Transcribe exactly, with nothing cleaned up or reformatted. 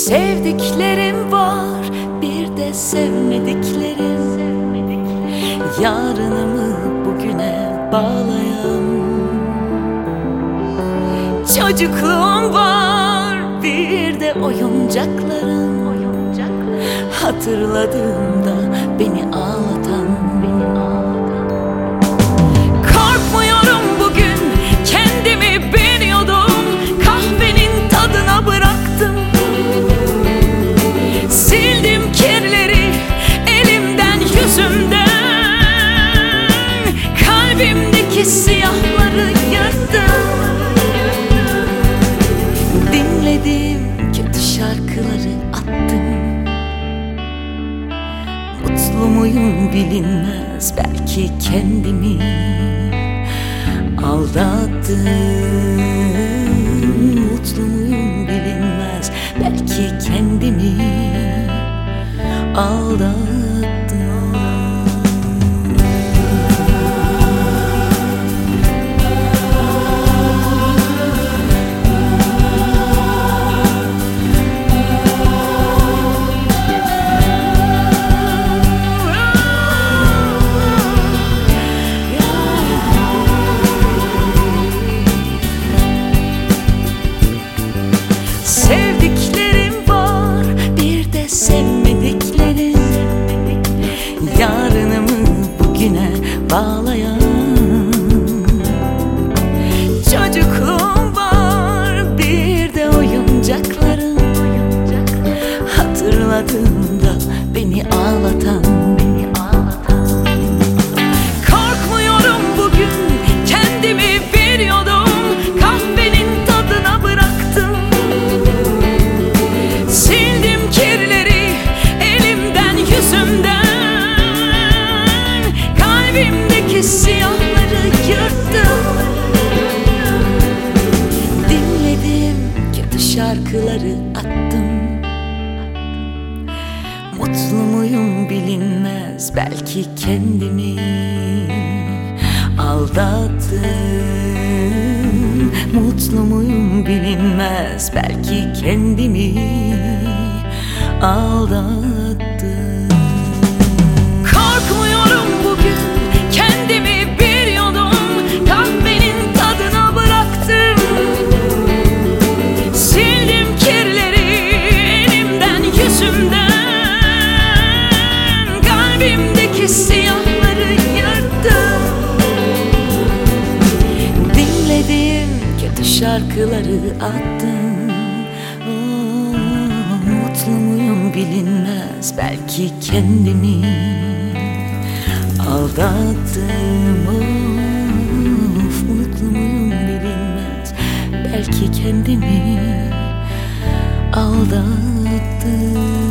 Sevdiklerim var, bir de sevmediklerim. Yarınımı bugüne bağlayan. Çocukluğum var, bir de oyuncaklarım. Hatırladığımda beni ağlatan. Korkmuyorum bugün, kendimi biliyordum. Kahvenin tadına bıraktım. Sildim kirleri elimden, yüzümden. Kalbimdeki siyahları yırttım. Dinlediğim kötü şarkıları attım. Mutlu muyum bilinmez, belki kendimi aldattım. Mutlu muyum bilinmez, belki kendimi aldattım. Sevdiklerim var, bir de sevmediklerim. Yarınımı bugüne bağlayan. Çocukluğum var, bir de oyuncaklarım. Hatırladığımda beni ağlatan. Korkmuyorum bugün, kendimi biliyordum. Kahvenin tadına bıraktım. Sildim kirleri elimden, yüzümden. Kalbimdeki siyahları yırttım. Dinledim kötü şarkıları attım. Mutlu muyum bilinmez, belki kendimi aldattım. Mutlu muyum bilinmez, belki kendimi aldattım. Korkmuyorum bugün, kendimi biliyordum. Kahvenin tadına bıraktım. Sildim kirleri elimden, yüzümden. Kalbimdeki siyahları yırttım. Dinledim kötü şarkıları attım. Oh, mutlu muyum bilinmez, belki kendimi aldattım. Of, mutlu muyum bilinmez, belki kendimi aldattım.